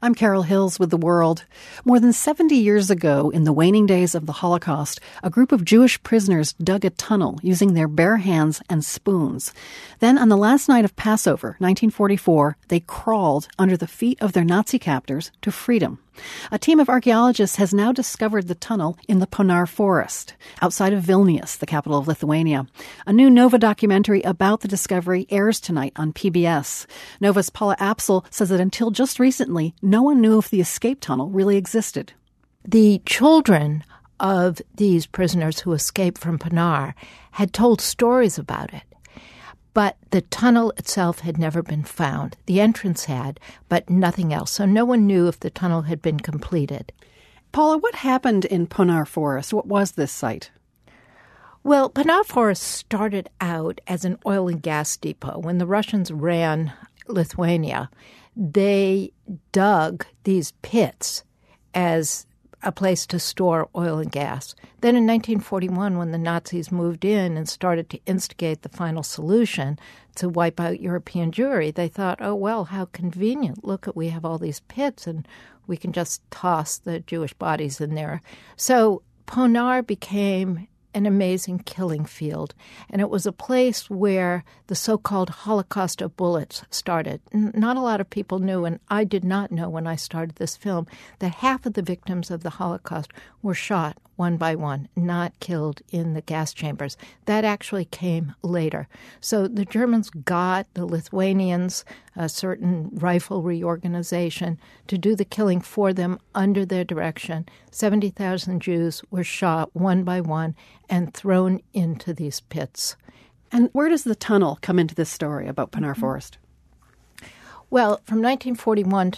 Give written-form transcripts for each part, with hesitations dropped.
I'm Carol Hills with The World. More than 70 years ago, in the waning days of the Holocaust, a group of Jewish prisoners dug a tunnel using their bare hands and spoons. Then, on the last night of Passover, 1944, they crawled under the feet of their Nazi captors to freedom. A team of archaeologists has now discovered the tunnel in the Ponar Forest, outside of Vilnius, the capital of Lithuania. A new Nova documentary about the discovery airs tonight on PBS. Nova's Paula Apsel says that until just recently, no one knew if the escape tunnel really existed. The children of these prisoners who escaped from Ponar had told stories about it. But the tunnel itself had never been found. The entrance had, but nothing else. So no one knew if the tunnel had been completed. Paula, what happened in Ponar Forest? What was this site? Well, Ponar Forest started out as an oil and gas depot. When the Russians ran Lithuania, they dug these pits as a place to store oil and gas. Then in 1941, when the Nazis moved in and started to instigate the final solution to wipe out European Jewry, they thought, oh, well, how convenient. Look, we have all these pits and we can just toss the Jewish bodies in there. So Ponar became an amazing killing field, and it was a place where the so-called Holocaust of bullets started. Not a lot of people knew, and I did not know when I started this film, that half of the victims of the Holocaust were shot one by one, not killed in the gas chambers. That actually came later. So the Germans got the Lithuanians, a certain rifle organization, to do the killing for them under their direction. 70,000 Jews were shot one by one and thrown into these pits. And where does the tunnel come into this story about Ponar Forest? Well, from 1941 to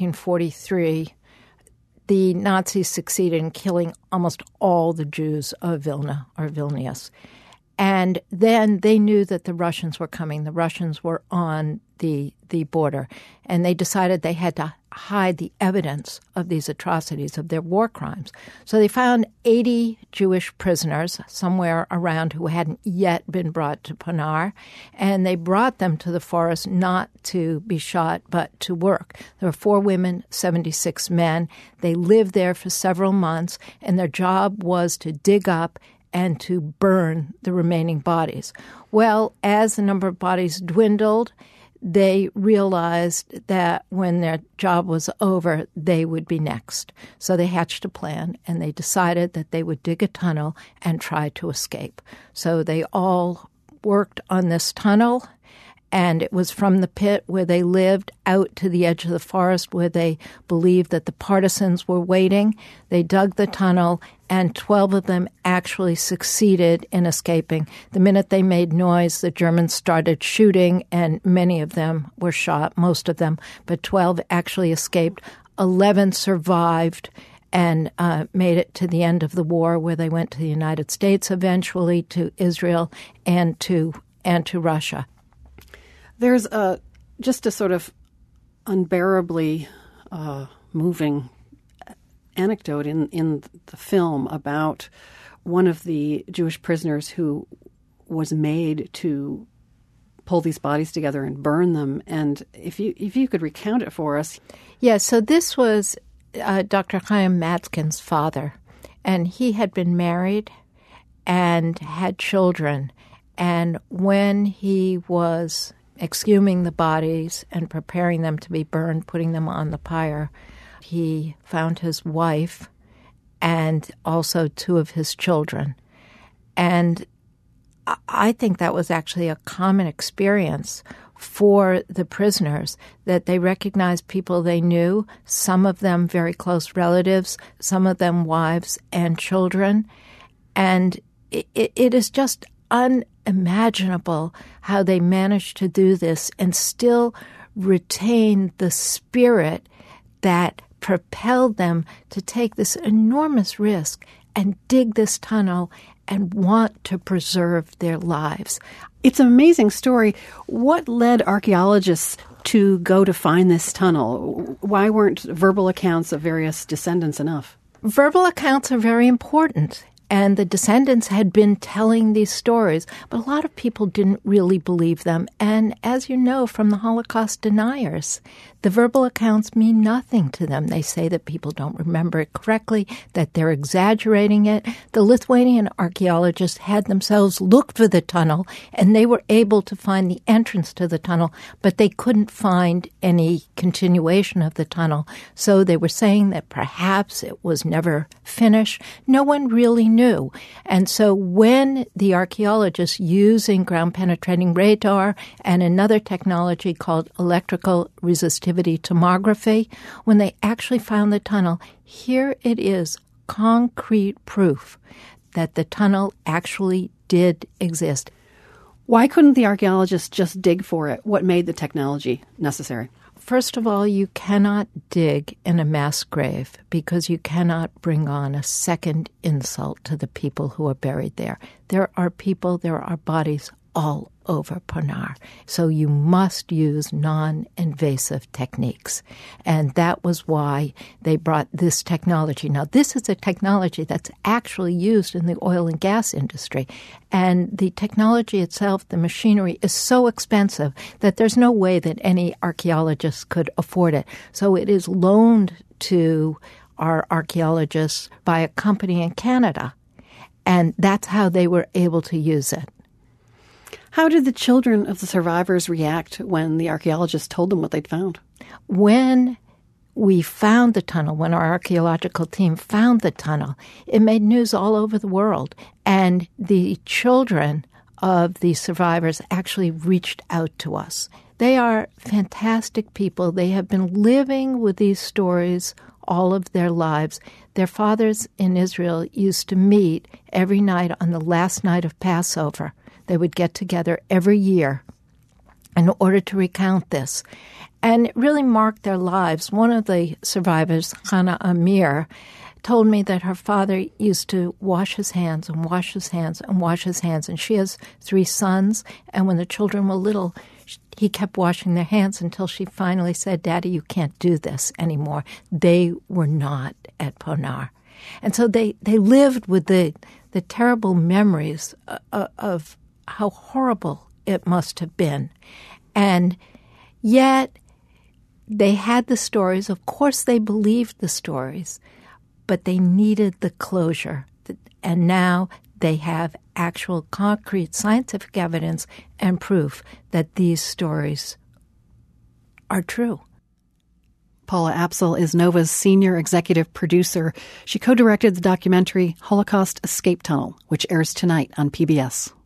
1943, the Nazis succeeded in killing almost all the Jews of Vilna or Vilnius. And then they knew that the Russians were coming. The Russians were on the border. And they decided they had to hide the evidence of these atrocities, of their war crimes. So they found 80 Jewish prisoners somewhere around who hadn't yet been brought to Ponar, and they brought them to the forest not to be shot but to work. There were 4 women, 76 men. They lived there for several months, and their job was to dig up and to burn the remaining bodies. Well, as the number of bodies dwindled, they realized that when their job was over, they would be next. So they hatched a plan, and they decided that they would dig a tunnel and try to escape. So they all worked on this tunnel, and it was from the pit where they lived out to the edge of the forest where they believed that the partisans were waiting. They dug the tunnel, and 12 of them actually succeeded in escaping. The minute they made noise, the Germans started shooting, and many of them were shot, most of them, but 12 actually escaped. 11 survived and made it to the end of the war, where they went to the United States eventually, to Israel, and to Russia. There's just a sort of unbearably moving anecdote in the film about one of the Jewish prisoners who was made to pull these bodies together and burn them. And if you could recount it for us. Yeah, so this was Dr. Chaim Matzkin's father, and he had been married and had children. And when he was exhuming the bodies and preparing them to be burned, putting them on the pyre, he found his wife and also 2 of his children. And I think that was actually a common experience for the prisoners, that they recognized people they knew, some of them very close relatives, some of them wives and children. And it is just unimaginable how they managed to do this and still retain the spirit that propelled them to take this enormous risk and dig this tunnel and want to preserve their lives. It's an amazing story. What led archaeologists to go to find this tunnel? Why weren't verbal accounts of various descendants enough? Verbal accounts are very important. And the descendants had been telling these stories, but a lot of people didn't really believe them. And as you know from the Holocaust deniers, The verbal accounts mean nothing to them. They say that people don't remember it correctly, that they're exaggerating it. The Lithuanian archaeologists had themselves looked for the tunnel, and they were able to find the entrance to the tunnel, but they couldn't find any continuation of the tunnel. So they were saying that perhaps it was never finished. No one really knew. And so when the archaeologists, using ground-penetrating radar and another technology called electrical resistivity tomography, when they actually found the tunnel, here it is, concrete proof that the tunnel actually did exist. Why couldn't the archaeologists just dig for it? What made the technology necessary? First of all, you cannot dig in a mass grave because you cannot bring on a second insult to the people who are buried there. There are people, there are bodies all over Ponar. So you must use non-invasive techniques. And that was why they brought this technology. Now, this is a technology that's actually used in the oil and gas industry. And the technology itself, the machinery, is so expensive that there's no way that any archaeologist could afford it. So it is loaned to our archaeologists by a company in Canada. And that's how they were able to use it. How did the children of the survivors react when the archaeologists told them what they'd found? When we found the tunnel, when our archaeological team found the tunnel, it made news all over the world. And the children of the survivors actually reached out to us. They are fantastic people. They have been living with these stories all of their lives. Their fathers in Israel used to meet every night on the last night of Passover. They would get together every year in order to recount this. And it really marked their lives. One of the survivors, Hannah Amir, told me that her father used to wash his hands and wash his hands and wash his hands. And she has 3 sons. And when the children were little, he kept washing their hands until she finally said, "Daddy, you can't do this anymore." They were not at Ponar. And so they lived with the terrible memories of how horrible it must have been. And yet they had the stories. Of course, they believed the stories, but they needed the closure. And now they have actual concrete scientific evidence and proof that these stories are true. Paula Apsel is Nova's senior executive producer. She co-directed the documentary Holocaust Escape Tunnel, which airs tonight on PBS.